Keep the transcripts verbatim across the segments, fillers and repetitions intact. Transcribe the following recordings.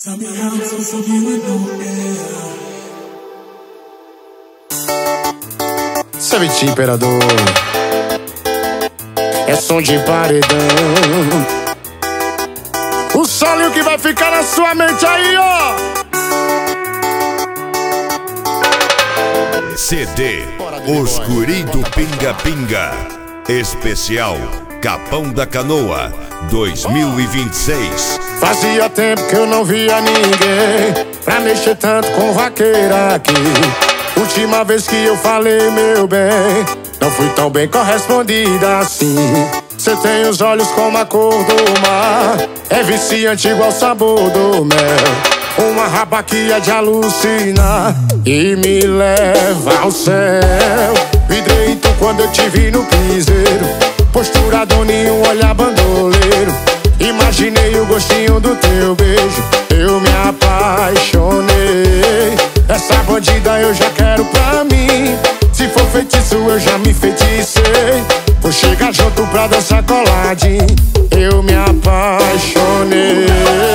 Tell me how I'm supposed to be with no air. Savete Imperador, é som de paredão. O solinho que vai ficar na sua mente aí, ó. C D Os Guri do Pinga Pinga Especial Capão da Canoa dois mil e vinte e seis. Fazia tempo que eu não via ninguém pra mexer tanto com vaqueira aqui. Última vez que eu falei, meu bem, não fui tão bem correspondida assim. Cê tem os olhos como a cor do mar, é viciante igual o sabor do mel. Uma raba que é de alucinar e me leva ao céu. Vidrei tu quando eu te vi no piseiro, postura doninho, olhar bandoleiro. Imaginei o gostinho do teu beijo, eu me apaixonei. Essa bandida eu já quero pra mim, se for feitiço eu já me feticei. Vou chegar junto pra dançar coladinho, eu me apaixonei.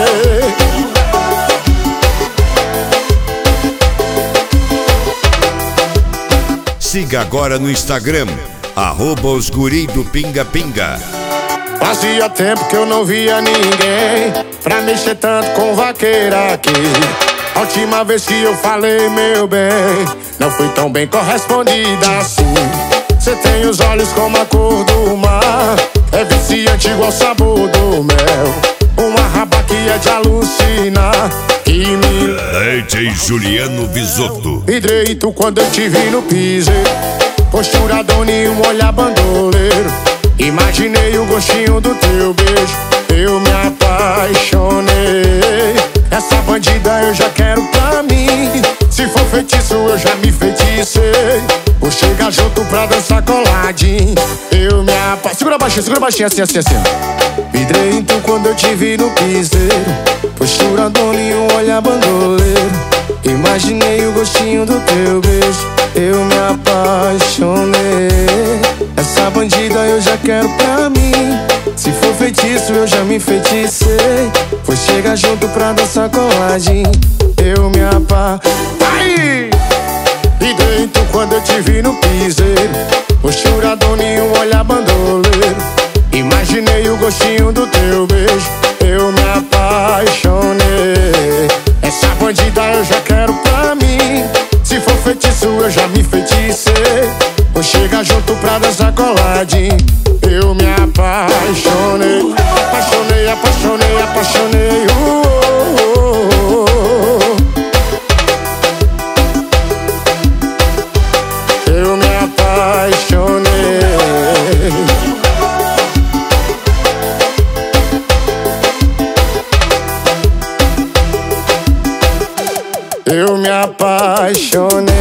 Siga agora no Instagram, arroba os guri do Pinga Pinga. Fazia tempo que eu não via ninguém pra mexer tanto com vaqueira aqui. A última vez que eu falei, meu bem, não fui tão bem correspondida assim. Cê tem os olhos como a cor do mar, é viciante igual o sabor do mel. Uma raba que é de alucinar e me... D J Juliano Visotto. Vidrei tu quando eu te vi no piseiro, postura doninho, olhar bandoleiro. Imaginei o gostinho do teu beijo, eu me apaixonei. Essa bandida eu já quero pra mim, se for feitiço eu já me feticei. Vou chegar junto pra dançar coladinho, eu me apaixonei. Segura baixinho, segura baixinho, assim, assim, assim. Vidrei então quando eu te vi no piseiro, postura doninho, olhar bandoleiro. Imaginei o gostinho do teu beijo, eu me apaixonei. Essa bandida eu já quero pra mim, se for feitiço eu já me feticei. Vou chegar junto pra dançar coladinho, eu me apaixonei. E dentro quando eu te vi no piseiro, postura doninho, olhar bandoleiro. Imaginei o gostinho do teu beijo, eu me apaixonei. Essa bandida eu já quero pra mim, se for feitiço eu já me feticei. Vou chegar junto pra dançar coladinho, eu me apaixonei. Apaixonei, apaixonei, apaixonei, uh, uh, uh, uh. Eu me apaixonei. Eu me apaixonei.